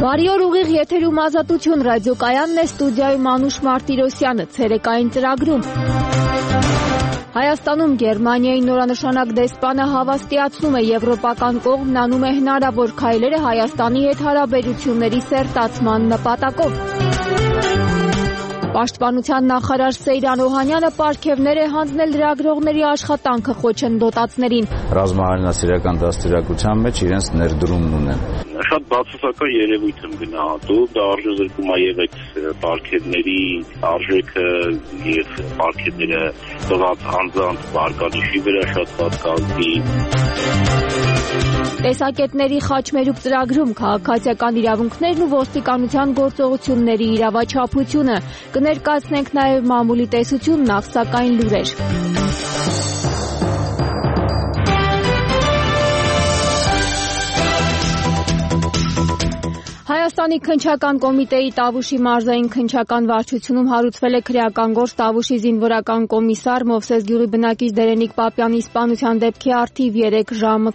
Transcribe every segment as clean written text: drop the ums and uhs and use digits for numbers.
Բարի օր, ուղիղ եթերում Ազատություն ռադիոկայանն է, ստուդիայում Անուշ Մարտիրոսյանը, ցերեկային ծրագրում։ Հայաստանում Գերմանիայի նորանշանակ դեսպանը հավաստիացնում է եվրոպական կողմն անում է հնարավոր քայլերը Հայաստանի հետ հարաբերությունների սերտացման նպատակով։ Պաշտպանության նախարար Սեյրան Օհանյանը պարգևներ է հանձնել լրագրողների աշխատանքը խոչընդոտածներին։ Ռազմահարինասիրական դաստիարակության մեջ իրենց ներդրումն ունեն։ Շատ բացասական երևույթ եմ գնահատում, դա արժեզրկում է եւ այդ պարգևների արժեքը եւ պարգևները տված անձանց վարկանիշի վրա շատ պատկազդի։ Տեսակետների խաչմերուկ ծրագրում քաղաքացիական իրավունքներն ու ոստիկանության գործողությունների իրավաչափությունը կներկայացնենք նաև մամուլի տեսություն, նախ սակայն լուրեր։ Հայաստանի քննչական կոմիտեի Տավուշի մարզային քննչական վարչությունում հարուցվել է քրեական գործ Տավուշի զինվորական կոմիսար Մովսես գյուղի բնակիչ Դերենիկ Պապյանի սպանության դեպքի առթիվ 3 ժամը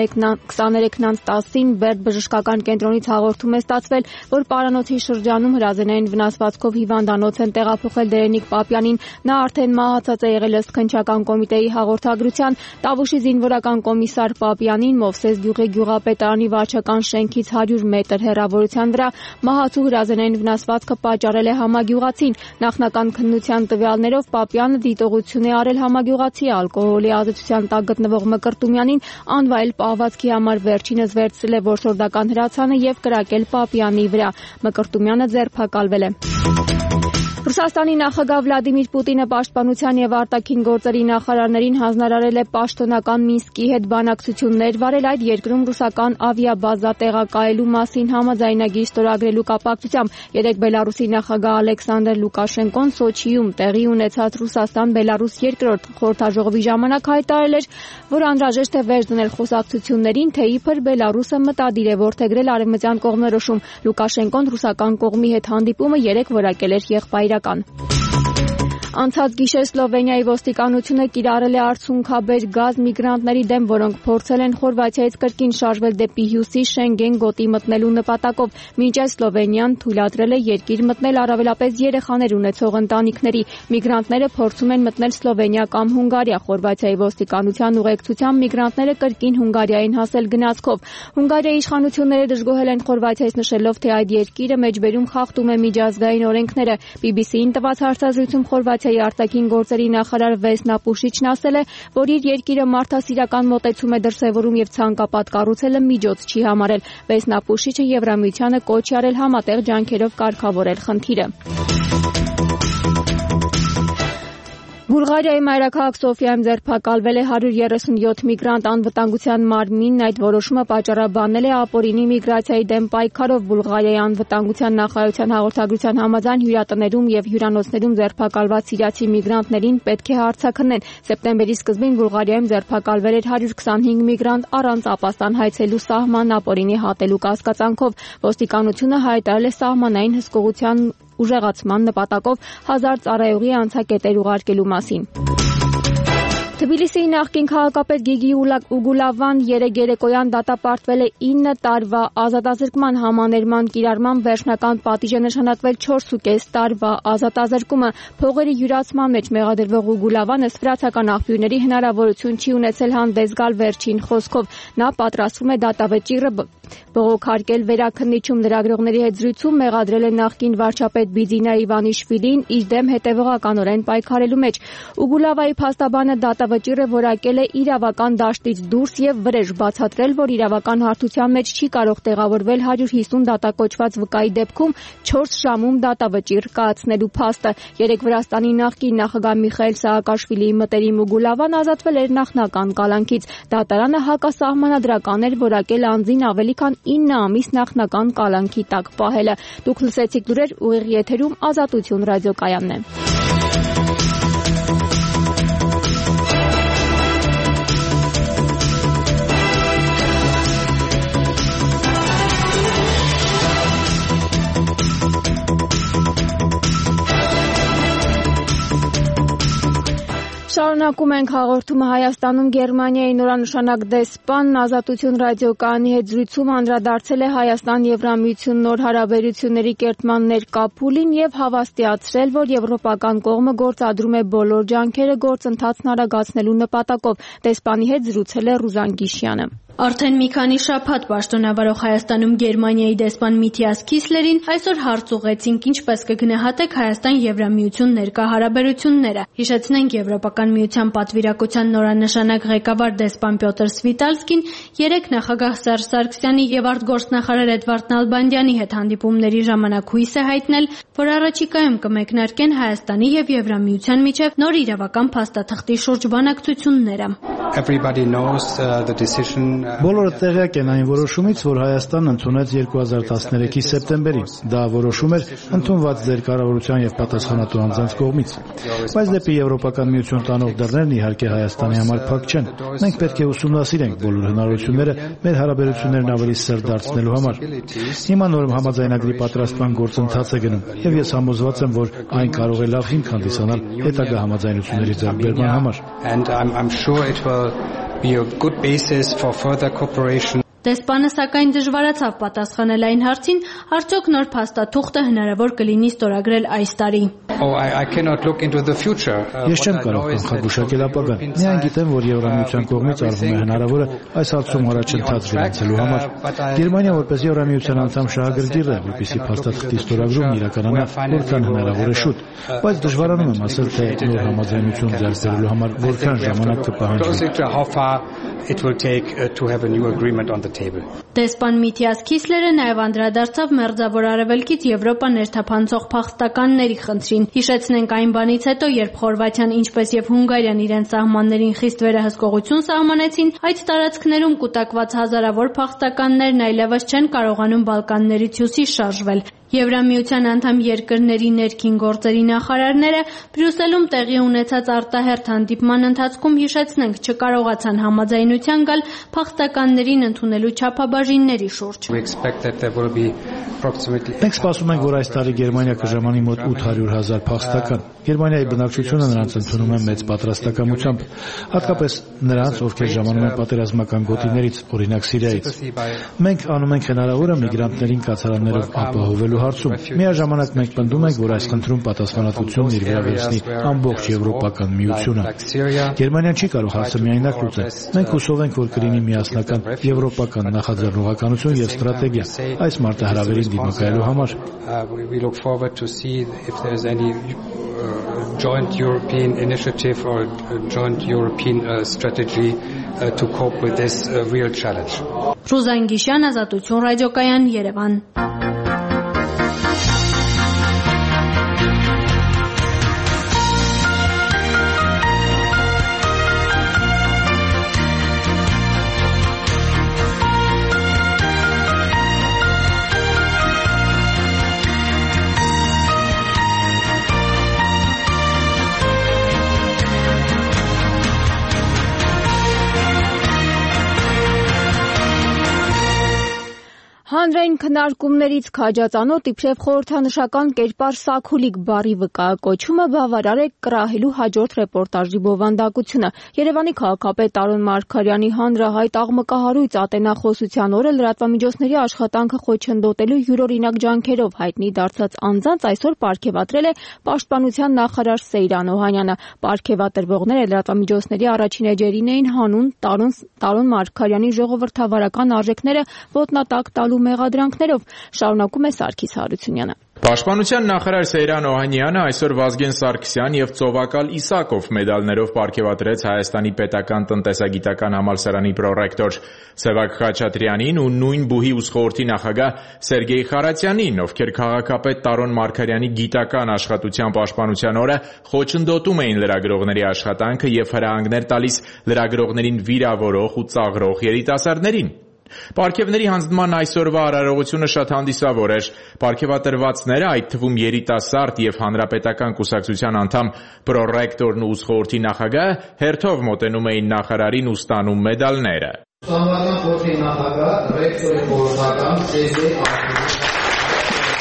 23:10-ին Բերդ բժշկական կենտրոնից հաղորդում է ստացվել, որ Պարանոցի շրջանում հրազենային վնասվածքով հիվանդանոց են տեղափոխել Դերենիկ Պապյանին, նա արդեն մահացած է եղել ըստ քննչական կոմիտեի հաղորդագրության։ Տավուշի զինվորական կոմիսար Պապյանին Մովսես գյուղի գյուղապետարանի վարչական շենքից 100 մետր հեռավորության վրա մահացու հրազենային վնասվածքը պատճառել է համագյուղացին։ Նախնական քննության տվյալներով Պապյանը դիտողություն է արել համագյուղացի ալկոհոլի ազդեցության տակ գտնվող Մկրտումյանին, անվայել պահվածքի համար վերջինս վերցրել է որսորդական հրացանը եւ կրակել Պապյանի վրա։ Մկրտումյանը ձերբակալվել է։ Ռուսաստանի նախագահ Վլադիմիր Պուտինը պաշտպանության եւ արտաքին գործերի նախարարներին հանձնարարել է պաշտոնական Մինսկի հետ բանակցություններ վարել այդ երկրում ռուսական ավիաբազա տեղակայելու մասին համաձայնագիր ստորագրելու կապակցությամբ։ Երեկ Բելարուսի նախագահ Ալեքսանդր Լուկաշենկոն Սոչիում տեղի ունեցած Ռուսաստան-Բելարուս երկրորդ խորհրդաժողովի ժամանակ հայտարարել էր, որ անհրաժեշտ է վերջ դնել խոսակցություններին, թե իբր Բելարուսը մտադիր է որդեգրել արևմտյան կողմնորոշում։ Լուկաշենկոն ռուսական կողմի հետ հանդիպումը երեկ որակել էր եղբայրական։ Անցած գիշեր Սլովենիայի ոստիկանությունը կիրառել է արցունքաբեր գազ միգրանտների դեմ, որոնք փորձել են Խորվաթիայից կրկին շարժվել դեպի հյուսիս Շենգեն գոտի մտնելու նպատակով։ Մինչ այս Սլովենիան թույլատրել է երկիր մտնել առավելապես երեխաներ ունեցող ընտանիքների։ Միգրանտները փորձում են մտնել Սլովենիա կամ Հունգարիա։ Խորվաթիայի ոստիկանության ուղեկցությամբ միգրանտները կրկին Հունգարիա են հասել գնացքով։ Հունգարիայի իշխանությունները դժգոհել են Խորվաթիայից, նշելով, թե այդ երկիրը մեջբերում խախտում է միջազգային օրենքները։ BBC-ին տված հարցազրույցում Խորվաթիայի արտաքին գործերի նախարար Վեսնա Պուշիչն ասել է, որ իր երկիրը մարդասիրական մոտեցում է դրսևորում եւ ցանկապատ կառուցելը միջոց չի համարել։ Վեսնա Պուշիչը Եվրամիությանը կոչ է արել համատեղ ջանքերով կարգավորել խնդիրը։ Բուլղարիայի մայրաքաղաք Սոֆիայում ձերբակալվել է 137 միգրանտ անվտանգության մարմինն, այդ որոշումը պատճառաբանել է ապօրինի միգրացիայի դեմ պայքարով։ Բուլղարիայի անվտանգության նախարարության հաղորդագրության համաձայն հյուրատներում եւ հյուրանոցներում ձերբակալված սիրիացի միգրանտներին պետք է հարցաքննեն։ Սեպտեմբերի սկզբին Բուլղարիայում ձերբակալվել էր 125 միգրանտ առանց ապաստան հայցելու սահման ապօրինի հատելու կասկածանքով։ Ոստիկանությունը հայտարարել է սահմանային հսկողության ուժեղացման նպատակով 1000 ծառայողի անցակետեր ուղարկելու մասին։ Թբիլիսիի նախկին քաղաքապետ Գիգի Ուգուլավան երեկոյան դատապարտվել է 9 տարվա ազատազրկման համաներման կիրառման վերջնական պատիժ է նշանակվել 4.5 տարվա ազատազրկումը։ Փողերի յուրացման մեջ մեղադրվող Ուգուլավանը վրացական աղբյուրների հնարավորություն չի ունեցել հանդես գալ վերջին խոսքով։ Նա պատրաստվում է դատավճիռը բողոքարկել վերաքննիչում լրագրողների հետ զրույցում մեղադրել է նախկին վարչապետ Բիձինա Իվանիշվիլին իր դեմ հետևողականորեն պայքարելու մեջ։ Ուգուլավայի փաստաբանը դատավճիռը որակել է իրավական դաշտից դուրս եւ վրեժ բացատրել, որ իրավական հարթության մեջ չի կարող տեղավորվել 150 դատակոչված վկայի դեպքում 4 ժամում դատավճիռ կայացնելու փաստը։ Երեկ Վրաստանի նախկին նախագահ Միխայել Սահակաշվիլիի մտերիմ Ուգուլավան ազատվել էր նախնական կալանքից։ Դատարանը հակասահմանադրական էր որակել անձին ավելի քան 9 ամիս նախնական կալանքի տակ պահելը։ Դուք լսեցիք լուրեր, ուղիղ եթերում Ազատություն ռադիոկայանն է։ Շարունակում ենք հաղորդումը Հայաստանում Գերմանիայի նորանշանակ դեսպանն Ազատություն ռադիոկայանի հետ զրույցում անդրադարձել է Հայաստան-Եվրամիություն նոր հարաբերությունների կերտման ներկա փուլին եւ հավաստիացրել, որ եվրոպական կողմը գործադրում է բոլոր ջանքերը գործընթացն արագացնելու նպատակով։ Դեսպանի հետ զրուցել է Ռուզան Գիշյանը։ Արդեն մի քանի շաբաթ պաշտոնավարող Հայաստանում Գերմանիայի դեսպան Միթիաս Քիսլերին այսօր հարց ուղղեցինք, ինչպես կգնահատեք Հայաստան-Եվրամիություն ներկա հարաբերությունները։ Հիշեցնենք, Եվրոպական միության պատվիրակության նորանշանակ ղեկավար դեսպան Պյոտր Սվիտալսկին երեկ նախագահ Սերժ Սարգսյանի եւ արտգործնախարար Էդվարդ Նալբանդյանի հետ հանդիպումների ժամանակ հույս է հայտնել, որ առաջիկայում կմեկնարկեն Հայաստանի եւ Եվրամիության միջև նոր իրավական փաստաթղթի շուրջ բանակցությունները։ Բոլորը տեղյակ են այն որոշումից, որ Հայաստանն ընդունեց 2013-ի սեպտեմբերին։ Դա որոշում էր ընդունված ձեր կառավարության եւ պատասխանատու անձանց կողմից։ Բայց դեպի Եվրոպական միություն տանող դռներն իհարկե Հայաստանի համար փակ չեն։ Մենք պետք է ուսումնասիրենք բոլոր հնարավորությունները մեր հարաբերություններն ավելի սերտ դարձնելու համար։ Հիմա նոր համաձայնագրի պատրաստման գործընթաց է գնում եւ ես համոզված եմ, որ այն կարող է լավ հիմք հանդիսանալ հետագա համաձայնությունների ձեռքբերման համար։ Be a good basis for further cooperation. Դեսպանը սակայն դժվարացավ պատասխանել այն հարցին, արդյոք նոր փաստաթուղթը հնարավոր կլինի ստորագրել այս տարի։ Ես չեմ կարող կանխագուշակել ապագան։ Միայն գիտեմ, որ Եվրամիության կողմից արվում է հնարավորը այս հարցում առաջընթաց գրանցելու համար։ Գերմանիա որպես Եվրամիության անդամ շահագրգիռ է, որպեսզի փաստաթղթի ստորագրումն իրականանա որքան հնարավոր է շուտ։ Բայց դժվարանում եմ ասել, թե նոր համաձայնություն ձեռք բերելու համար որքան ժամանակ կպահանջվի։ Դեսպան Միթիաս Քիսլերը նաև անդրադարձավ Մերձավոր Արևելքից Եվրոպա ներթափանցող փախստականների խնդրին։ Հիշեցնենք այն բանից հետո, երբ Խորվաթիան ինչպես եւ Հունգարիան իրենց սահմաններին խիստ վերահսկողություն սահմանեցին, այդ տարածքներում կուտակված հազարավոր փախստականներն այլևս չեն կարողանում Բալկաններից հյուսիս շարժվել։ Եվրամիության անդամ երկրների ներքին գործերի նախարարները Բրյուսելում տեղի ունեցած արտահերթ հանդիպման ընթացքում հիշեցնենք չկարողացան համաձայնության գալ փախստականներին ընդունելու չափաբաժինների շուրջ։ Մենք սպասում ենք, որ այս տարի Գերմանիա կժամանի մոտ 800,000 փախստական։ Գերմանիայի բնակչությունը նրանց ընդունում է մեծ պատրաստակամությամբ, հատկապես նրանց, ովքեր ժամանում են պատերազմական գոտիներից, օրինակ Սիրիայից։ Մենք անում ենք հնարավորը միգրանտներին կացարաններով ապահովելու հարցում։ Միաժամանակ մենք պնդում ենք, որ այս խնդրում պատասխանատվությունն իր վրա վերցնի ամբողջ Եվրոպական միությունը։ Գերմանիան չի կարող հարցը միայնակ լուծել։ Մենք հուսով ենք, որ կլինի միասնական եվրոպական նախաձեռնողականություն եւ ստրատեգիա այս մարտահրավերին դիմակայելու համար։ Joint European initiative or joint European strategy to cope with this real challenge. Ռուզան Գիշյան, Ազատություն ռադիոկայան, Երևան։ Հանրային քննարկումներից քաջածանոթ իբրև խորհրդանշական կերպար Սաքուլիկ բառի վկայակոչումը բավարար է կռահելու հաջորդ ռեպորտաժի բովանդակությունը։ Երևանի քաղաքապետ Տարոն Մարգարյանի հանրահայտ աղմկահարույց ատենախոսության օրը լրատվամիջոցների աշխատանքը խոչընդոտելու յուրօրինակ ջանքերով հայտնի դարձած անձանց այսօր պարգևատրել է Պաշտպանության նախարար Սեյրան Օհանյանը։ Պարգևատրվողները լրատվամիջոցների առաջին էջերին էին հանուն Տարոն Մարգարյանի ժողովրդավարական արժեքները ոտնատակ տալու մեղադրանքներով, շարունակում է Սարգիս Հարությունյանը։ Պաշտպանության նախարար Սեյրան Օհանյանը այսօր Վազգեն Սարգսյան եւ Ծովակալ Իսակով մեդալներով պարգևատրեց Հայաստանի պետական տնտեսագիտական համալսարանի պրոռեկտոր Սևակ Խաչատրյանին ու նույն բուհի ուսխորհրդի նախագահ Սերգեյ Խարատյանին, ովքեր քաղաքապետ Տարոն Մարգարյանի գիտական աշխատության պաշտպանության օրը խոչընդոտում էին լրագրողների աշխատանքը եւ հրահանգներ տալիս լրագրողներին վիրավորող ու ծաղրող երիտասարդներին։ Պարգևների հանձնման այսօրվա արարողությունը շատ հանդիսավոր էր։ Պարգևատրվածները, այդ թվում երիտասարդ եւ հանրապետական կուսակցության անդամ պրոռեկտորն ու ուսխորհրդի նախագահը հերթով մոտենում էին նախարարին ու ստանում մեդալները։ Ուսանողական խորհրդի նախագահ, ռեկտորի խորհրդական Սերգեյ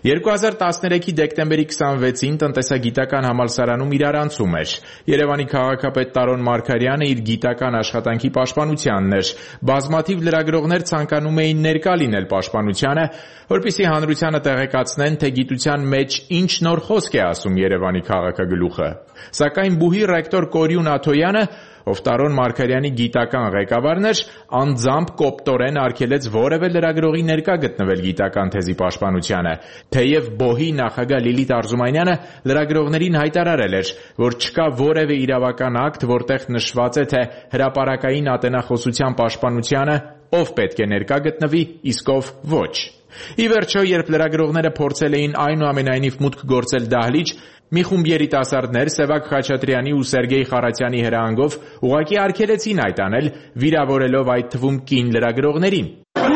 2013-ի դեկտեմբերի 26-ին տնտեսագիտական համալսարանում իրարանցում էր։ Երևանի քաղաքապետ Տարոն Մարգարյանը իր գիտական աշխատանքի պաշտպանությանն էր։ Բազմաթիվ լրագրողներ ցանկանում էին ներկա լինել պաշտպանությանը, որպեսզի հանրությանը տեղեկացնեն, թե գիտության մեջ ինչ նոր խոսք է ասում Երևանի քաղաքագլուխը։ Սակայն բուհի ռեկտոր Կորյուն Աթոյանը, ով Տարոն Մարգարյանի գիտական ղեկավարն էր, անձամբ կոպտորեն արգելեց որևէ լրագրողի ներկա գտնվել գիտական թեզի պաշտպանությանը, թեև ԲՈՀ-ի նախագահ Լիլիթ Արզումանյանը լրագրողներին հայտարարել էր, որ չկա որևէ իրավական ակտ, որտեղ նշված է, թե հրապարակային ատենախոսության պաշտպանությանը ով պետք է ներկա գտնվի, իսկ ով ոչ։ Ի վերջո, երբ լրագրողները փորձել էին այնուամենայնիվ մուտք գործել դահլիճ, մի խումբ երիտասարդներ Սևակ Խաչատրյանի ու Սերգեյ Խարատյանի հրահանգով ուղղակի արգելեցին այդ անել, վիրավորելով այդ թվում կին լրագրողներին։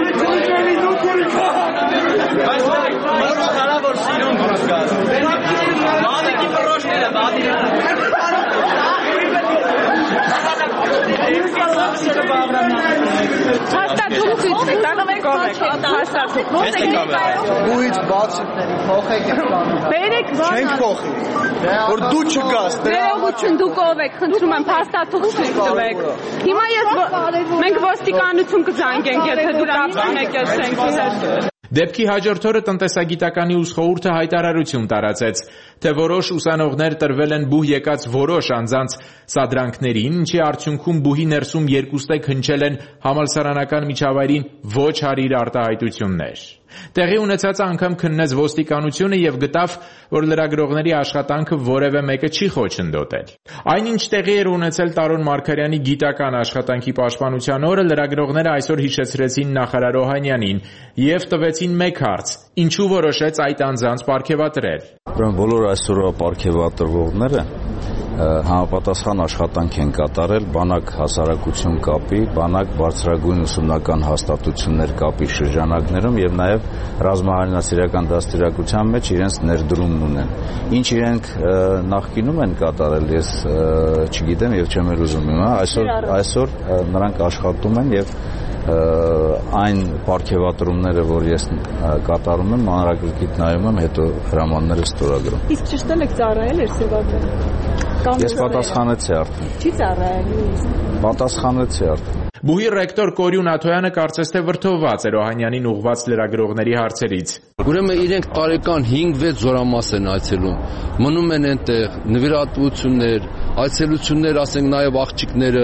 Բույց բացիկների փոխեք Բերեք չենք փոխի որ դու չգաս ներողություն դուք ով եք խնդրում եմ փաստաթուղթ տվեք հիմա մենք ոստիկանություն կզանգենք եթե դուք ապստանեք այս շենքի հետ Դեպքի հաջորդ օրը տնտեսագիտականի ուսխորհուրդը հայտարարություն տարածեց, թե որոշ ուսանողներ տրվել են բուհ եկած որոշ անձանց սադրանքներին, ինչի արդյունքում բուհի ներսում երկուստեք հնչել են համալսարանական միջավայրին ոչ հարիր արտահայտություններ։ Տեղի ունեցածը անգամ քննեց ոստիկանությունը եւ գտավ, որ լրագրողների աշխատանքը որևէ մեկը չի խոչընդոտել։ Այնինչ տեղի էր ունեցել Տարոն Մարգարյանի գիտական աշխատանքի պաշտպանության օրը, լրագրողները այսօր հիշեցրեցին նախարար Օհանյանին եւ տվեցին մեկ հարց. ինչու որոշեց այդ անձանց պարգևատրել։ Ուրեմն բոլոր այսօրվա պարգևատրվողները համապատասխան աշխատանք են կատարել բանակ հասարակություն կապի, բանակ բարձրագույն ուսումնական հաստատություններ կապի շրջանակներում եւ նաեւ ռազմահարինասիրական դաստիարակության մեջ իրենց ներդրումն ունեն։ Ինչ իրենք նախկինում են կատարել, ես չգիտեմ եւ չեմ էլ ուզում հիմա, այսօր նրանք աշխատում են եւ այն պարգևատրումները, որ ես կատարում եմ, մանրակրկիտ նայում եմ, հետո հրամանները ստորագրում։ Իսկ ճշտել եք ծառայել Սևակը։ Ես պատասխանեցի արդեն։ Չի ծառայել։ Պատասխանեցի արդեն։ Բուհի ռեկտոր Կորյուն Աթոյանը կարծես թե վրդովված էր Օհանյանին ուղղված լրագրողների հարցերից։ Ուրեմն իրենք տարեկան 5-6 զորամաս են այցելում, մնում են այնտեղ, նվիրատվություններ, այցելություններ, ասենք նաև աղջիկները,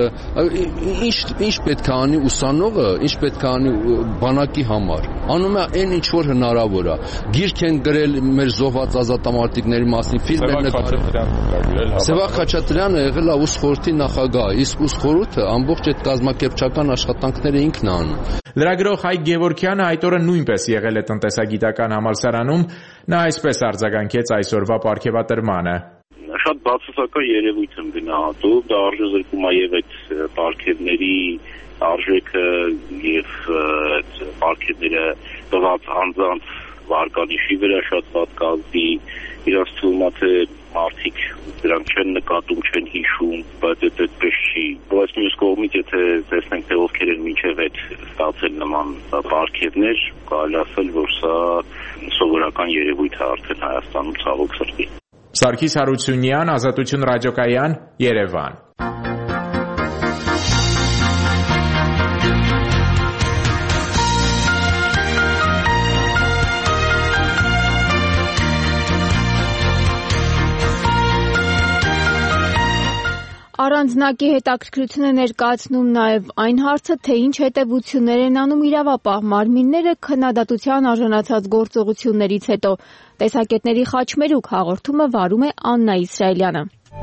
ինչ պետք է անի ուսանողը, ինչ պետք է անի բանակի համար։ Անում է այն ինչ որ հնարավոր է։ Գիրք են գրել մեր զոհված ազատամարտիկների մասին, ֆիլմ են նկարել։ Սևակ Խաչատրյանը եղել է ուսխորհրդի նախագահ, իսկ ուսխորհուրդը ամբողջ այդ կազմակերպչական աշխատանքները ինքն է անում։ Լրագրող Հայկ Գևորգյանը այդ օրը նույնպես եղել է տնտեսագիտական համալսարանում, նա այսպես արձագանքեց այսօրվա պարգևատրմանը։ Շատ բացասական երևույթ եմ գնահատում, դա արժեզրկում է եւ այդ պարգևների արժեքը եւ պարգևները տված անձանց վարկանիշի վրա շատ պատկազդի, իրաց թվում է թե մարդիկ դրանք չեն նկատում, չեն հիշում, բայց այդպես չի։ Բայց մյուս կողմից եթե տեսնենք թե ովքեր են մինչև այդ ստացել նման պարգևներ, կարելի ասել, որ սա սովորական երևույթ է արդեն Հայաստանում ցավոք սրտի։ Սարգիս Հարությունյան, Ազատություն ռադիոկայան, Երևան։ Առանձնակի հետաքրքրություն է ներկայացնում նաև այն հարցը, թե ինչ հետևություններ են անում իրավապահ մարմինները քննադատության արժանացած գործողություններից հետո։ Տեսակետների խաչմերուկ հաղորդումը վարում է Աննա Իսրայելյանը։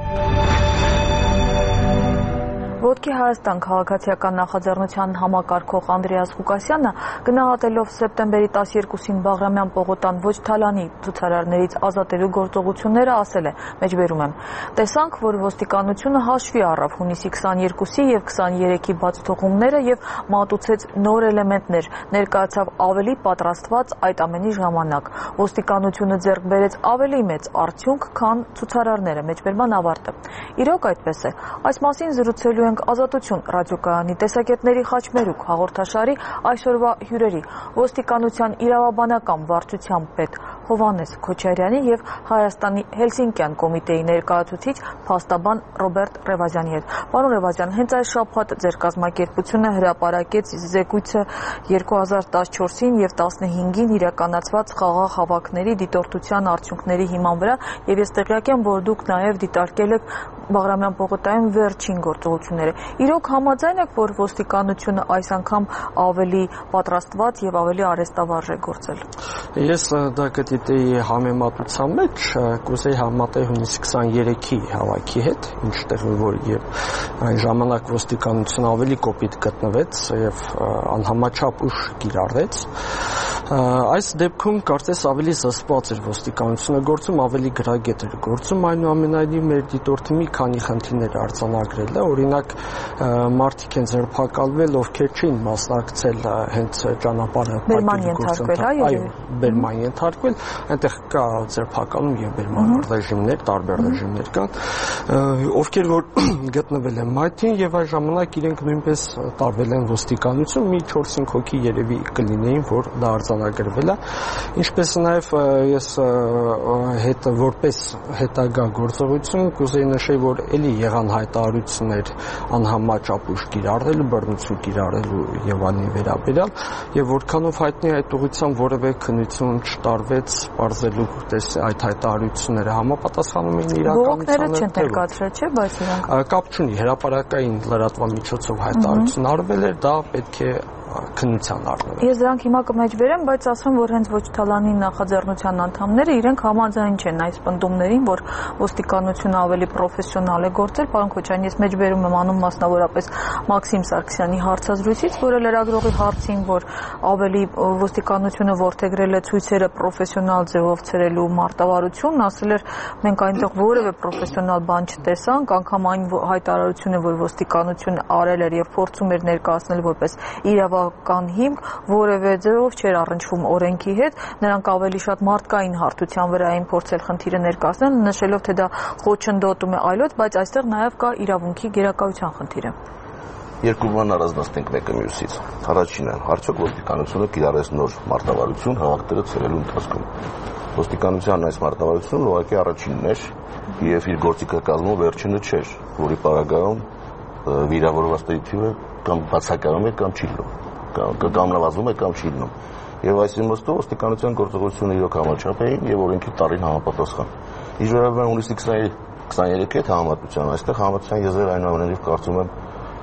Ոտքի Հայաստան քաղաքացիական նախաձեռնության համակարգող Անդրեաս Ղուկասյանը գնահատելով սեպտեմբերի 12-ին Բաղրամյան պողոտան ոչ թալանի ցուցարարներից ազատելու գործողությունները ասել է. մեջբերում եմ. տեսանք, որ ոստիկանությունը հաշվի առավ հունիսի 22-ի եւ 23-ի բացթողումները եւ մատուցեց նոր էլեմենտներ, ներկայացավ ավելի պատրաստված այդ ամենի ժամանակ։ Ոստիկանությունը ձեռք բերեց ավելի մեծ արդյունք, քան ցուցարարները, մեջբերման ավարտը։ Իրոք այդպես է։ Այս մասին զրուցելու Ազատություն ռադիոկայանի տեսակետների խաչմերուկ հաղորդաշարի այսօրվա հյուրերի ոստիկանության իրավաբանական վարչության պետ Հովհաննես Քոչարյանի եւ Հայաստանի Հելսինկյան կոմիտեի ներկայացուցիչ փաստաբան Ռոբերտ Ռևազյանի հետ։ Պարոն Ռևազյան, հենց այս շաբաթ ձեր կազմակերպությունը հրապարակեց զեկույցը 2014-ին եւ 15-ին իրականացված խաղաղ հավաքների դիտորդության արդյունքների հիման վրա, եւ ես տեղյակ եմ, որ դուք նաեւ դիտարկել եք Բաղրամյան պողոտայում վերջին գործողությունները։ Իրոք համաձայն եք, որ ոստիկանությունը այս անգամ ավելի պատրաստված եւ ավելի արեստավարժ է գործել։ Ես դա կդիտեի համեմատության մեջ, կուզեի համատել հունիսի 23-ի հավաքի հետ, ինչտեղ որ եւ այն ժամանակ ոստիկանությունը ավելի կոպիտ գտնվեց եւ անհամաչափ ուժ կիրառեց։ Այս դեպքում կարծես ավելի զսպված էր ոստիկանությունը գործում, ավելի գրագետ էր գործում, այնուամենայնիվ մեր դիտորդը մի քանի խնդիրներ արձանագրել է, օրինակ մարդիկ են ձերբակալվել, ովքեր չէին մասնակցել հենց ճանապարհը բերման ենթարկվել, այնտեղ կա ձերբակալում եւ բերման ռեժիմներ, տարբեր ռեժիմներ կան, ովքեր որ գտնվել են մայթին եւ այս ժամանակ իրենք նույնպես տարվել են ոստիկանություն, մի 4-5 հոգի երևի կլինեին, որ դա արձանագրվել է, ինչպես նաև ես որպես հետագա գործողություն կուզեի նշել, որ էլի եղան հայտարարություններ անհամաչափ ուժ կիրառելու, բռնություն կիրառելու եւ այլն վերաբերյալ, եւ որքանով հայտնի այդ ուղղությամբ որևէ քննություն չտարվեց, բարձելու այդ հայտարարությունները համապատասխանում էին իրականությանը։ Բողոքները չեն ներկայացրել, չէ՞, բայց իրանք կապ չունի, հրապարակային լրատվամիջոցով հայտարարություն արվել էր, դա պետք է քննության առնվի։ Ես դրանք հիմա կմեջբերեմ, բայց ասեմ, որ հենց ոչ Թալանի նախաձեռնության անդամները իրենք համաձայն չեն այս պնդումներին, որ ոստիկանությունը ավելի պրոֆեսիոնալ է գործել։ Պարոն Քոչարյան, ես մեջբերում եմ անում մասնավորապես Մաքսիմ Սարգսյանի հարցազրույցից, որը լրագրողի հարցին, որ ավելի ոստիկանությունը որդեգրել է ցույցերը պրոֆեսիոնալ ձևով ցրելու մարտավարություն, ասել էր, մենք այնտեղ որևէ պրոֆեսիոնալ բան չտեսանք, անգամ այն հայտարարությունը, որ ոստիկանությունը արել էր եւ փորձում էր ներկայացնել որպես իրավական հիմք, որևէ ձևով չէր առնչվում օրենքի հետ, նրանք ավելի շատ մարդկային հարթության վրա էին փորձել խնդիրը ներկայացնել, նշելով, թե դա խոչընդոտում է այլոց, բայց այստեղ նաև կա իրավունքի գերակայության խնդիրը։ Երկու բան առանձնացնենք մեկը մյուսից։ Առաջինը, արդյոք ոստիկանությունը կիրառեց նոր մարտավարություն հավաքները ցրելու ընթացքում։ Ոստիկանության այս մարտավարությունը ուղղակի առաջինն էր եւ իր գործիքը կազմում վերջինը չէր, որի պարագայում վիրավորվածների թիվը կամ բացակայում է կամ չի լինում, կամ նվազում է կամ չի լինում։ Եվ այս իմաստով ոստիկանության գործողությունը իրոք համաչափ էին եւ օրենքի տարին համապատասխան։ Ինչ վերաբերում է հունիսի 23-ի հետ համեմատության, այստեղ համեմատության եզրերը այնուամենայնիվ կարծում եմ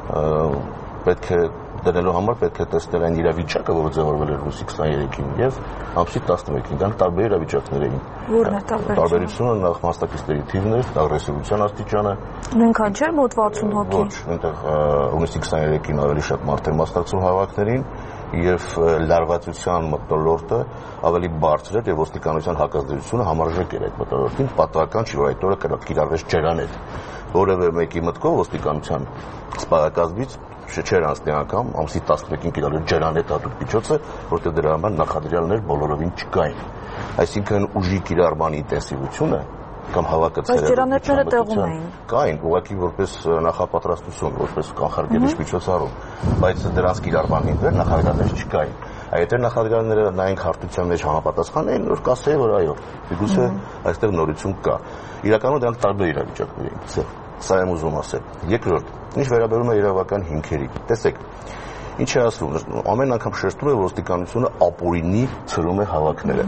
պետք է դնելու համար պետք է տեսնել այն իրավիճակը, որը ձևավորվել էր հունիսի 23-ին եւ ամսի 11-ին, դրանք տարբեր իրավիճակներ էին։ Որն է տարբերությունը նախ մասնակիցների թիվն էր, ագրեսիվության աստիճանը։ Նույնքան չէր մոտ 60 հոգի։ Ոչ, այնտեղ հունիսի 23-ին ավելի շատ մարդ էր մասնակցում հավաքներին եւ լարվածության մթնոլորտը ավելի բարձր էր եւ ոստիկանության հակազդեցությունը համարժեք էր այդ մթնոլորտին, պատահական չի, որ այդ օրը կիրառվեց ջրանետ։ Որևէ մեկի մտքով ոստիկանության սպայակազմից չէր անցնի անգամ ամսի 11-ին կիրառել ջրանետ հատուկ միջոցը, որտեղ դրա համար նախադրյալներ բոլորովին չկային։ Այսինքն ուժի կիրառման ինտենսիվությունը կամ հավաքը ցերեկը։ Բայց ջրանետները տեղում էին։ Կային, ուղղակի որպես նախապատրաստություն, որպես կանխարգելիչ միջոցառում, բայց դրանց կիրառման հիմքեր նախադրյալներ չկային։ Այդտեղ նախադրյալները նայենք հարթության մեջ համապատասխան էին, որ կասեի, որ այո, գուցե այստեղ նորություն կա։ Իրականում դրանք տարբեր իրավիճակներ էին։ Սա եմ ուզում ասել։ Երկրորդ, ինչ վերաբերում է իրավական հիմքերին։ Տեսեք, ինչ է ասում, ամեն անգամ շեշտում է, որ ոստիկանությունը ապօրինի ցրում է հավաքները։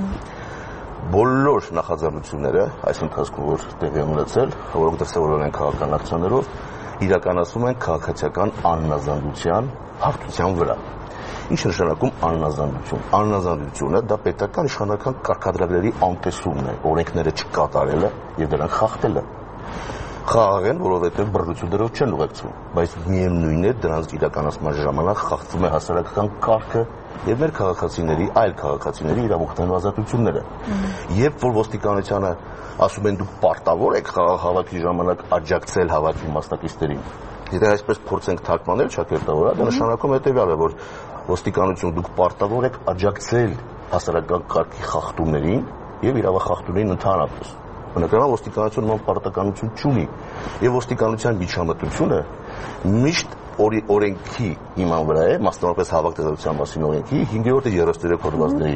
Բոլոր նախաձեռնությունները այս ընթացքում որ տեղի ունեցել, որոնք դրսևորվել են քաղաքական ակցիաներով, իրականացվում են քաղաքացիական աննազանդության հաղթության վրա։ Ինչ նշանակում աննազանդություն։ Աննազանդությունը դա պետական իշխանական կարգադրագրերի անտեսումն է, օրենքները չկատարելը եւ դրանք խախտելը։ Խաղաղ են, որովհետև բռնություններով չեն ուղեկցվում, բայց միևնույն է դրանց իրականացման ժամանակ խախտվում է հասարակական կարգը եւ մեր քաղաքացիների, այլ քաղաքացիների իրավունքներն ու ազատությունները։ Երբ որ ոստիկանությանը ասում են դուք պարտավոր եք խաղաղ հավաքի ժամանակ աջակցել հավաքի մասնակիցներին, եթե այսպես փորձենք թարգմանել ճակերտավորը, դա նշանակում հետեւյալը, որ ոստիկանություն դուք պարտավոր եք աջակցել հասարակական կարգի խախտումներին եւ իրավախախտումներին ընդհանրապես։ Բնականաբար ոստիկանությունը նման պարտականություն չունի եւ ոստիկանության միջամտությունը միշտ օրենքի հիման վրա է, մասնավորապես հավաքտեղության մասին օրենքի 5-րդ եւ 33-րդ հոդվածների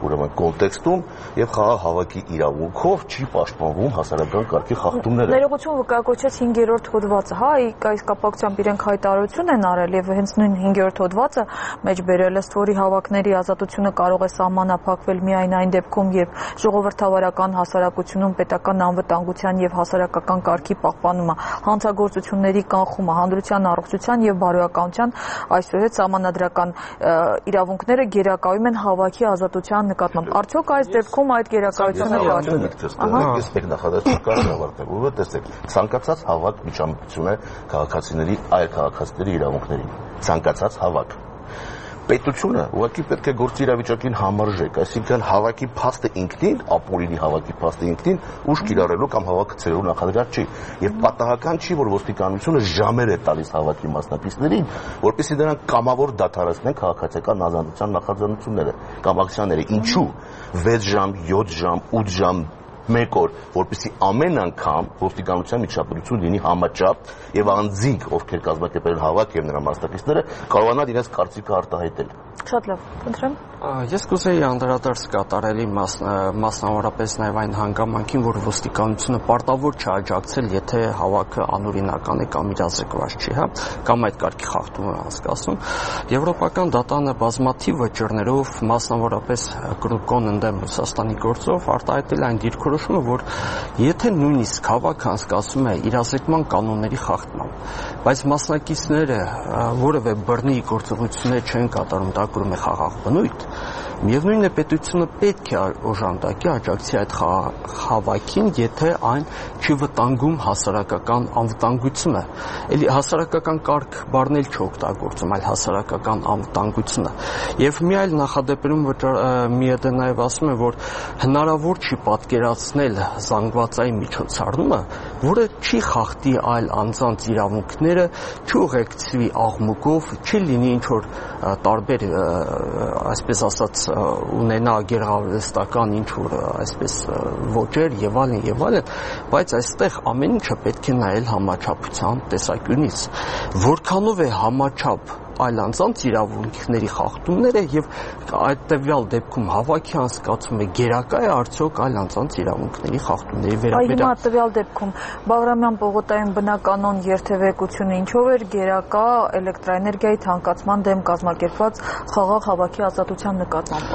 ուրեմն կոնտեքստում եւ խաղաղ հավաքի իրավունքով չի պաշտպանվում հասարակական կարգի խախտումները։ Ներողություն վկայակոչեց 5-րդ հոդվածը, հա, այս կապակցությամբ իրենք հայտարարություն են արել եւ հենց նույն 5-րդ հոդվածը մեջ բերել ըստ որի հավաքների ազատությունը կարող է սահմանափակվել միայն այն դեպքում, երբ ժողովրդավարական հասարակությունում պետական անվտանգության եւ հասարակական կարգի պահպանումը, հանցագործությունների կանխումը, հանրության առողջության եւ բարոյականության այսուհետ սահմանադրական իրավունքները գերակայում են հավաքի ազատության նկատմամբ։ Արդյոք այս դեպքում այդ գերակայությունը կատարվում է։ Ես մեկ նախադասություն կարող ավարտել, որովհետեւ տեսեք, ցանկացած հավաք միջամտություն է քաղաքացիների այլ քաղաքացիների իրավունքներին։ Ցանկացած հավաք։ Պետությունը ուղղակի պետք է գործի իրավիճակին համարժեք, այսինքն հավաքի փաստը ինքնին, ապօրինի հավաքի փաստը ինքնին ուժ կիրառելու կամ հավաքը ցրելու նախաձեռնություն չի։ Եվ պատահական չի, որ ոստիկանությունը ժամեր է տալիս հավաքի մասնակիցներին, որպեսզի նրանք կամավոր դադարեցնեն քաղաքացիական ազատության նախաձեռնությունները կամ ակցիաները։ Ինչու 6 ժամ, 7 ժամ, 8 ժամ 1 օր, որպեսզի ամեն անգամ ոստիկանության միջապետություն լինի համաչափ եւ անձինք, ովքեր կազմակերպել հավաք եւ նրա մասնակիցները, կարողանան իրենց կարծիքը արտահայտել։ Շատ լավ, խնդրեմ։ Ես կուզեի անդրադարձ կատարելի մասնավորապես նաև այն հանգամանքին, որ ոստիկանությունը պարտավոր չի աջակցել, եթե հավաքը անօրինական է կամ իրազեկված չի, հա, կամ այդ կարգի խախտում է անցկացնում։ Եվրոպական դատանը բազմաթիվ վճռներով, մասնավորապես Կրուկոն ընդդեմ Ռուսաստանի գործով արտահայտել այն դիրքորոշումը, որ եթե նույնիսկ հավաքը անցկացվում է իրազեկման կանոնների խախտմամբ, բայց մասնակիցները որևէ բռնի գործողություններ չեն կատարում, դա կրում է խաղաղ բնույթ, միևնույն է պետությունը պետք է օժանդակի աջակցի այդ հավաքին, եթե այն չի վտանգում հասարակական անվտանգությունը։ Էլի հասարակական կարգ բառն էլ չօգտագործում, այլ հասարակական անվտանգությունը։ Եվ մի այլ նախադեպերում ՄԻԵԴ-ը նաև ասում է, որ հնարավոր չի պատկերացնել զանգվածային միջոցառումը, որը չի խախտի այլ անձանց իրավունքները, չի ուղեկցվի աղմուկով, չի լինի ինչ-որ տարբեր, այսպես ասած, ունենա գեղարվեստական ինչ-որ այսպես ոճեր եւ այլն, բայց այստեղ ամեն ինչը պետք է նայել համաչափության տեսանկյունից։ Որքանով է համաչափ այլ անձանց իրավունքների խախտումները եւ այդ տվյալ դեպքում հավաքի անցկացումը գերակա է արդյոք այլ անձանց իրավունքների խախտումների վերաբերյալ։ Հիմա տվյալ դեպքում Բաղրամյան պողոտայում բնականոն երթևեկությունը ինչով էր գերակա էլեկտրաէներգիայի թանկացման դեմ կազմակերպված խաղաղ հավաքի ազատության նկատմամբ։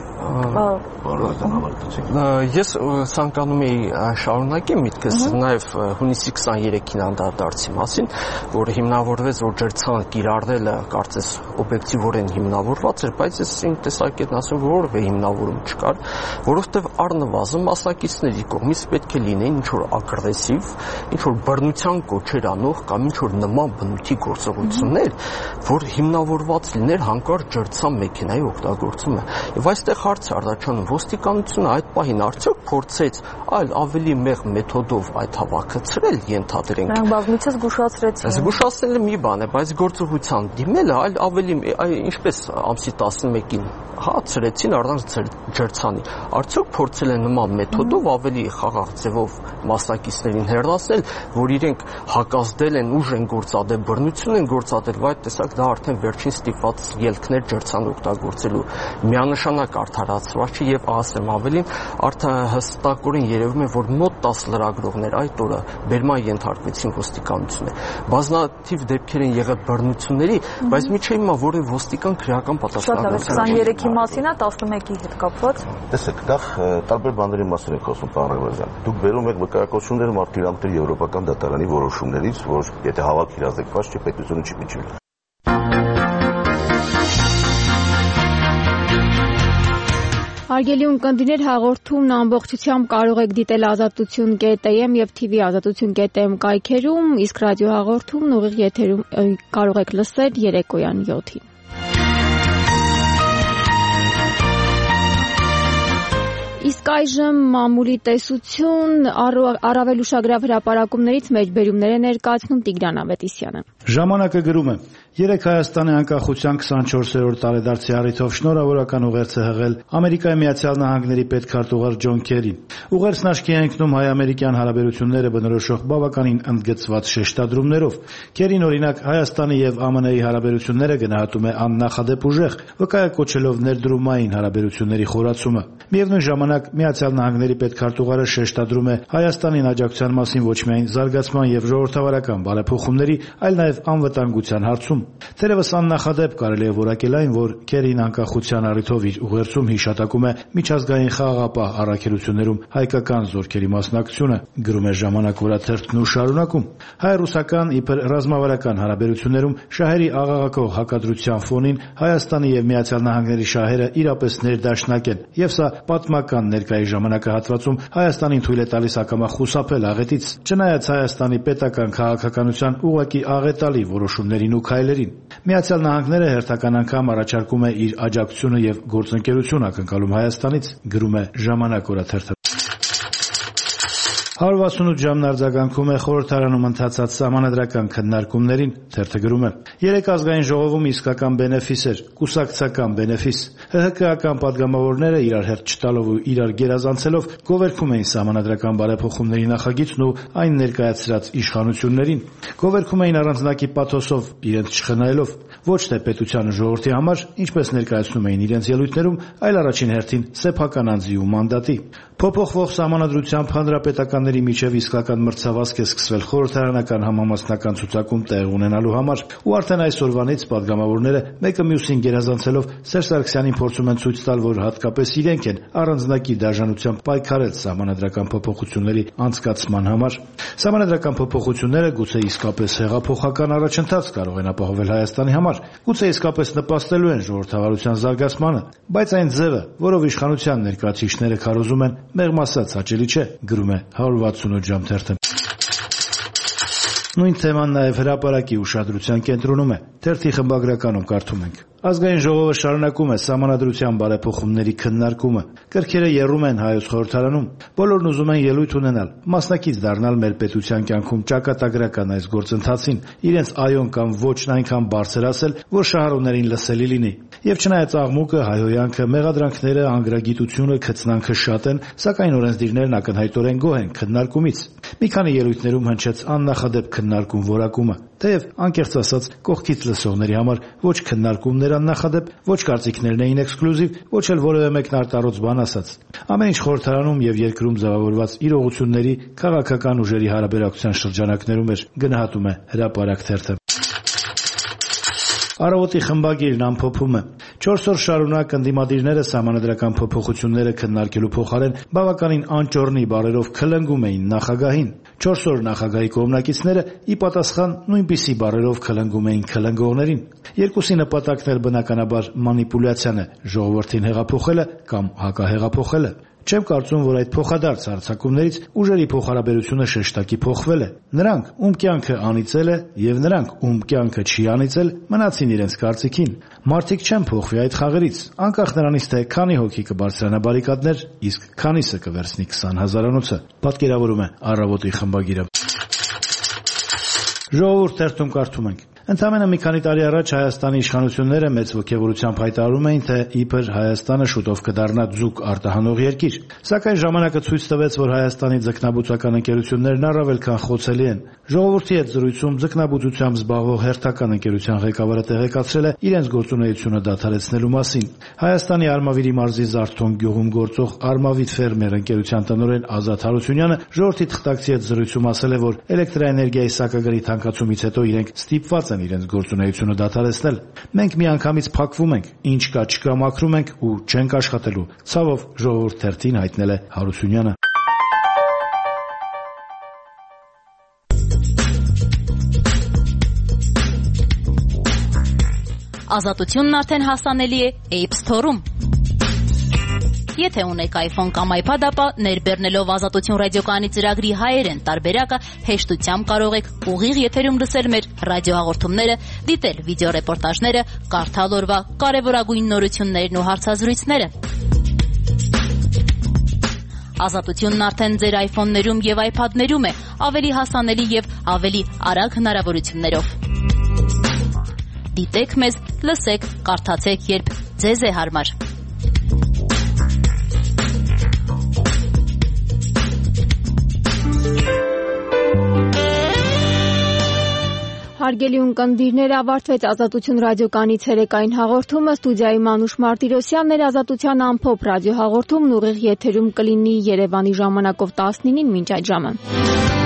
Ես ցանկանում էի շարունակեմ միտքս նաև հունիսի 23-ին անդրադարձի մասին, որ հիմնավորվեց, որ ջրցան կիրառելը կարծես օբյեկտիվորեն հիմնավորված էր, բայց ես իմ տեսակետն ասեմ, որ որևէ հիմնավորում չկար, որովհետև առնվազն մասնակիցների կողմից պետք է լինեն ինչ-որ ագրեսիվ, ինչ-որ բռնության կոչեր անող կամ ինչ-որ նման բնույթի գործողություններ, որ հիմնավորված լիներ հանկարծ ջրցան մեքենայի օգտագործումը։ Եվ այստեղ հարց է առաջանում, ոստիկանությունը այդ պահին արդյոք փորձեց այլ ավելի մեղ մեթոդով այդ հավաքը ցրել, ենթադրենք։ Նրանք բազմիցս զգուշացրեցին։ Զգուշացնելը մի բան է, բայց գործողության դիմելը այլ ավելի ինչպես ամսի 11-ին ցրեցին առանց ջրցանի։ Արդյոք փորձել են նման մեթոդով ավելի խաղաղ ձևով մասնակիցներին հեռացնել, որ իրենք հակազդել են, ուժ են գործադել, բռնություն են գործադել, բայց տեսակ դա արդեն վերջին ստիպված ելքներ ջրցան օգտագործելու միանշանակ արդարացված չի եւ ասեմ ավելին, արդեն հստակորեն երևում է, որ մոտ 10 լրագրողներ այդ օրը բերման ենթարկվեցին ոստիկանությունը։ Բազմաթիվ դեպքեր են եղել բռնությունների, բայց միջի հիմա որևէ ոստիկան քրեական պատասխանատվություն 23-ի մասին է 11-ի հետ կապված։ Տեսեք, դա տարբեր բաների մասին ենք խոսում, պարոն Ռեվազյան։ Դուք բերում եք վկայակոչություններ մարդու եվրոպական դատարանի որոշումներից, որ եթե հավաք իրազեկված չի, պետությունը չի միջվել։ Հարգելի ունկնդիրներ, հաղորդումն ամբողջությամբ կարող եք դիտել azatutun.am եւ TV azatutun.am կայքերում, իսկ ռադիո հաղորդումն ուղիղ եթերում կարող եք լսել երեկոյան 7-ին։ Իսկ այժմ մամուլի տեսություն առավել ուշագրավ հրապարակումներից մեջբերումներ է ներկայացնում Տիգրան Ավետիսյանը։ Ժամանակը գրում է. երեկ Հայաստանի անկախության 24-րդ տարեդարձի առիթով շնորհավորական ուղերձ է հղել Ամերիկայի Միացյալ Նահանգների պետքարտուղար Ջոն Քերին։ Ուղերձն աչքի է ընկնում հայ-ամերիկյան հարաբերությունները բնորոշող բավականին ընդգծված շեշտադրումներով։ Քերին օրինակ Հայաստանի եւ ԱՄՆ-ի հարաբերությունները գնահատում է աննախադեպ ուժեղ, վկայակոչելով ներդրումային հարաբերությունների խորացումը։ Միևնույն ժամանակ Միացյալ Նահանգների պետքարտուղարը շեշտադրում է Հայաստանին աջակցության մասին ոչ միայն զարգացման եւ ժողովրդավարական բարեփոխումների, այլ նաեւ անվտանգության հարցում։ Թերևս աննախադեպ կարելի է որակել այն, որ Քերին անկախության առիթով իր ուղերձում հիշատակում է միջազգային խաղաղապահ առաքելություններում հայկական զորքերի մասնակցությունը, գրում է Ժամանակ օրաթերթն ու շարունակում։ Հայ-ռուսական իբր ռազմավարական հարաբերություններում շահերի աղաղակող հակադրության ֆոնին Հայաստանի եւ Միացյալ Նահանգների շահերը իրապես ներդաշնակ են, եւ սա պատմական ներկայի ժամանակահատվածում Հայաստանին թույլ է տալիս ակամա խուսափել աղետից, չնայած Հայաստանի պետական քաղաքականության ուղղակի աղետալի որոշումներին ու քայլերին։ Միացյալ Նահանգները հերթական անգամ առաջարկում է իր աջակցությունը եւ գործընկերություն ակնկալում Հայաստանից, գրում է Ժամանակ օրաթերթը։ 168 ժամն արձագանքում է խորհրդարանում ընթացած սահմանադրական քննարկումներին, թերթը գրում է. երեկ ազգային ժողովում իսկական բենեֆիս էր, կուսակցական բենեֆիս։ ՀՀԿ-ական падգամավորները իրար հետ չտալով ու իրար գերազանցելով գովերգում էին սահմանադրական բարեփոխումների նախագիծն ու այն ներկայացրած իշխանություններին։ Գովերգում էին առանձնակի պաթոսով, իրենց չխնայելով, ոչ թե պետության ու ժողովրդի համար, ինչպես ներկայացնում էին իրենց ելույթներում, այլ առաջին հերթին սեփական անձի ու մանդատի։ Փոփոխվող սահմանադրությամբ հանրապետականների միջև իսկական մրցավազք է սկսվել խորհրդարանական համամասնական ցուցակում տեղ ունենալու համար, ու արդեն այսօրվանից падգամավորները մեկը մյուսին գերազանցելով Սերժ Սարգսյանին փորձում են ցույց տալ, որ հատկապես իրենք են առանձնակի դաշնությամբ պայքարել սահմանադրական փոփոխությունների անցկացման համար։ Սահմանադրական փոփոխությունները գուցե իսկապես հեղափոխական առաջընթաց կարող են ապահովել Հայաստանի համար, գուցե իսկապես նպաստելու են ժողովրդավարության զարգացմանը, բայց այն ձևը, որով իշխանության ներկայացուցիչները քարոզում են, մեղմ ասած հաճելի չէ, գրում է 168 ժամ թերթը։ Նույն թեման նաև հրապարակի ուշադրության կենտրոնում է։ Թերթի խմբագրականում կարդում ենք. Ազգային ժողովը շարունակում է սահմանադրության բարեփոխումների քննարկումը։ Կրքերը եռում են Հայոց խորհրդարանում։ Բոլորն ուզում են ելույթ ունենալ, մասնակից դառնալ մեր պետության կյանքում ճակատագրական այս գործընթացին, իրենց այոն կամ ոչն այնքան բարձր ասել, որ շահառուներին լսելի լինի։ Եվ չնայած աղմուկը, հայհոյանքը, մեղադրանքները, անգրագիտությունը, քծնանքը շատ են, սակայն օրենսդիրներն ակնհայտորեն գոհ են քննարկումից։ Մի քանի ելույթներում հնչեց աննախադեպ քննարկում որակումը։ Թեև անկեղծ ասած, կողքից լսողների համար ոչ քննարկումներ աննախադեպ, ոչ կարծիքներն էին էքսկլյուզիվ, ոչ էլ որևէ մեկն արտառոց բան ասած։ Ամեն ինչ խորհրդարանում եւ երկրում ձևավորված իրողությունների քաղաքական ուժերի հարաբերակցության շրջանակներում էր, գնահատում է հրապարակ թերթը։ Առավոտի խմբագիրն ամփոփում է. 4 օր շարունակ ընդդիմադիրները սահմանադրական փոփոխությունները քննարկելու փոխարեն բավականին անճոռնի բառերով քլնգում էին նախագահին։ 4 օր նախագահի կողմնակիցները ի պատասխան նույնպիսի բառերով քլնգում էին քլնգողներին։ Երկուսի նպատակն էլ բնականաբար մանիպուլյացիան է, ժողովրդին հեղափոխելը կամ հակահեղափոխելը։ Չեմ կարծում, որ այդ փոխադարձ հարձակումներից ուժերի փոխհարաբերությունը շեշտակի փոխվել է։ Նրանք, ում կյանքը անիծել է, եւ նրանք, ում կյանքը չի անիծել, մնացին իրենց կարծիքին։ Մարդիկ չեն փոխվի այդ խաղերից, անկախ նրանից, թե քանի հոգի կբարձրանա բարիկադներ, իսկ քանիսը կվերցնի 20,000-անոցը, պատկերավորում է Առավոտի խմբագիրը։ Ժողովուրդ թերթում կարդում ենք. Ընդամենը մի քանի տարի առաջ Հայաստանի իշխանությունները մեծ ոգևորությամբ հայտարարում էին, թե իբր Հայաստանը շուտով կդառնա ձուկ արտահանող երկիր, սակայն ժամանակը ցույց տվեց, որ Հայաստանի ձկնաբուծական ընկերություններն առավել քան խոցելի են։ Ժողովրդի հետ զրույցում ձկնաբուծությամբ զբաղվող հերթական ընկերության ղեկավարը տեղեկացրել է իրենց գործունեությունը դադարեցնելու մասին։ Հայաստանի Արմավիրի մարզի Զարթոն գյուղում գործող Արմավիտ ֆերմեր ընկերության տնօրեն Ազատ Հարությունյանը ժողովրդի թղթակցի հետ զրույցում ասել է, որ էլեկտրաէներգիայի սակագրի թանկացումից հետո իրենք ստիպված են իրենց գործունեությունը դադարեցնել։ Մենք միանգամից փակվում ենք, ինչ կա չկա մաքրում ենք ու չենք աշխատելու, ցավով ժողովուրդ թերթին հայտնել է Հարությունյանը։ Ազատությունն արդեն հասանելի է App Store-ում։ Եթե ունեք iPhone կամ iPad, ապա ներբեռնելով Ազատություն ռադիոկայանի ծրագրի հայերեն տարբերակը հեշտությամբ կարող եք ուղիղ եթերում լսել մեր ռադիոհաղորդումները, դիտել վիդեոռեպորտաժները, կարդալ օրվա կարևորագույն նորություններն ու հարցազրույցները։ Ազատությունն արդեն ձեր iPhone-ներում եւ iPad-ներում է, ավելի հասանելի եւ ավելի արագ հնարավորություններով։ Դիտեք մեզ, լսեք, կարդացեք, երբ ձեզ է հարմար։ Հարգելի ունկնդիրներ, ավարտվեց Ազատություն ռադիոկայանի ցերեկային հաղորդումը, ստուդիայի Մանուշ Մարտիրոսյանն էր, Ազատության ամփոփ ռադիոհաղորդումն ուղիղ եթերում կլինի Երևանի ժամանակով 19-ին մինչ այդ ժամը։